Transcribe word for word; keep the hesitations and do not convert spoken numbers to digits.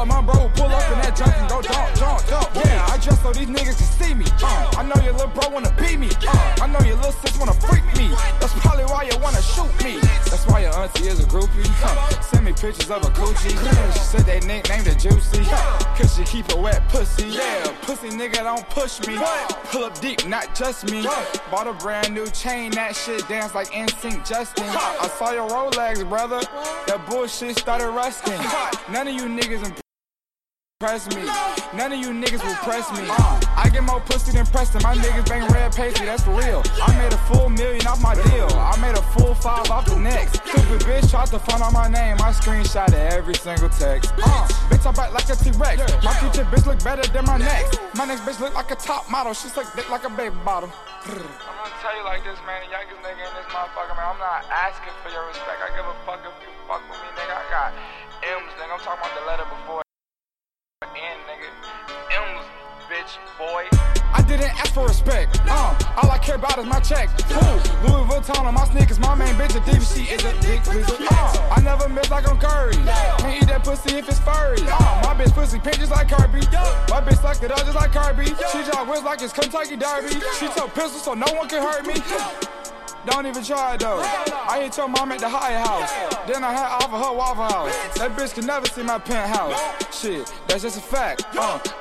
up my bro, pull up in that junk and go jump, jump, jump. Yeah, I dress so these niggas can see me. Uh, I know your little bro wanna beat me. Uh, I know your little sis wanna freak me. That's probably why you wanna shoot me. That's why your auntie is a groupie. Uh, send me pictures of a coochie. She said they nicknamed her Juicy. Cause she keep a wet pussy. Yeah, pussy nigga don't push me. Pull up deep, not just me. Bought a brand new chain, that shit dance like N Sync Justin. I saw your Rolex, brother. That bullshit started rusting. None of you niggas impress me. None of you niggas will press me. Uh, I get more pussy than Preston. My niggas bang red pastry, that's for real. I made a full million off my deal. I made a full five off the next. Stupid bitch tried to find out my name. I screenshotted every single text. Uh, bitch, I back like a T-Rex. My future bitch look better than my next. My next bitch look like a top model. She suck dick like a baby bottle. I'm gonna tell you like this, man. The youngest nigga in this motherfucker, man. I'm not asking for your respect. I give a fuck if you fuck with me, nigga. I got M's, nigga. I'm talking about the letter before N, nigga. M's, bitch, boy. I didn't ask for respect. Uh, all I care about is my check. Ooh, Louis Vuitton on my sneakers. My main bitch, a D V C is a dick pleaser. Uh, I never miss like I'm Curry. Can't eat that pussy if it's furry. Uh, my bitch pussy pink just like Kirby. My bitch suck it up just like Kirby. She jog wins like it's Kentucky Derby. She took pistols so no one can hurt me. Don't even try it though. I hit your mom at the Hyatt House. Then I had off of her Waffle House. That bitch can never see my penthouse. Shit, that's just a fact. Uh,